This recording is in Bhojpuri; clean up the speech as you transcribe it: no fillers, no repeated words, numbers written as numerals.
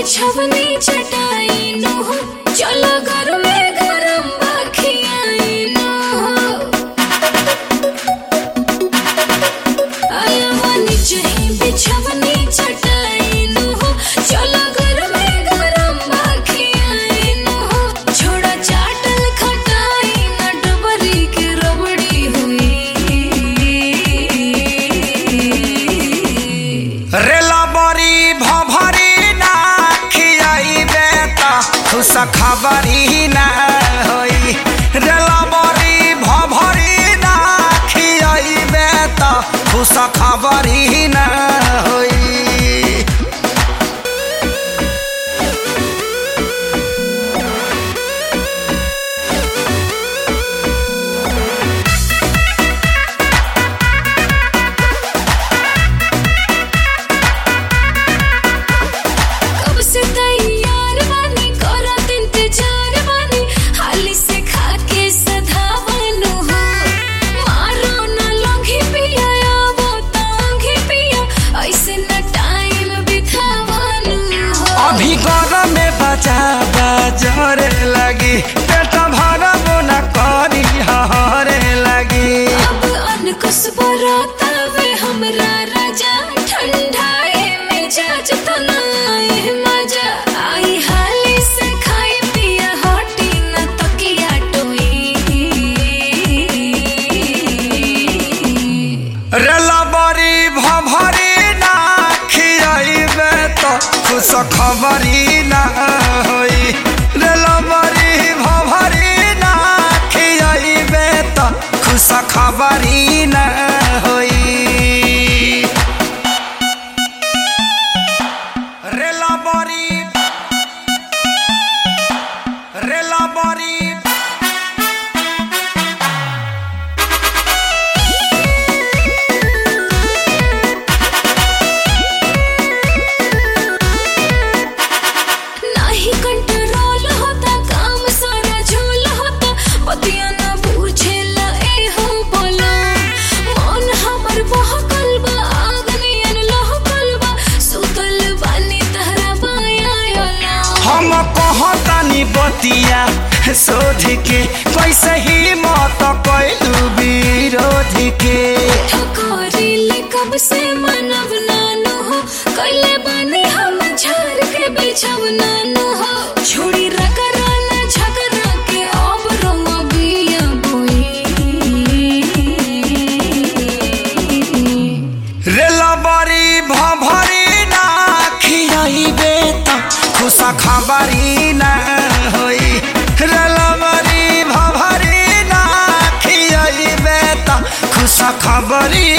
बिछवनी चटाई नो हो चलो घर में गरम बाखियाई नो हो आया नीचे बिछवनी चटाई नो हो चलो घर में गरम बाखियाई नो हो छोड़ा चाटल खटाई न डबरी के रबड़ी हुई रेला बड़ी भभरी ना खियाई बेता खुश खबरी ना होई रेला बड़ी भभरी ना खियाई बेता खुश खबरी ना होई अभी गरम में बचा बजरे लगी पेट भरब न करी हरे लगी अब अनकुस बराता वे हमरा राजा ठंडाए में जाज तनाए मजा आई हाली से खाई पिया हटी न तकिया टोई रेला बड़ी भभरी ना खियाइबे तो खुश खबरी ना होई रेला बड़ी भभरी ना खियाइबे तो खुश खबरी ना होई रेला बड़ी नाही कंट्रोल होता काम सारा झोल होता पतिया न पूछेला ए हो बोला मन हमर बहकल बा आगनियन लहकल बा सुतल बानी तहरा बाया योला हम कहतानी बतिया शोध के कैसे ही मत कैलू विरोध के ठकोरी ले कब से मनव नानो हो कैले बानी हम झार के बिछव नानो हो छोड़ी रगरा न झगड़ा के अब रंग बिया बोई रेला बड़ी भभरी ना खियाइबे त खुश खबरी ना होई रेला बड़ी भभरी ना खियाइबे त खुश खबरी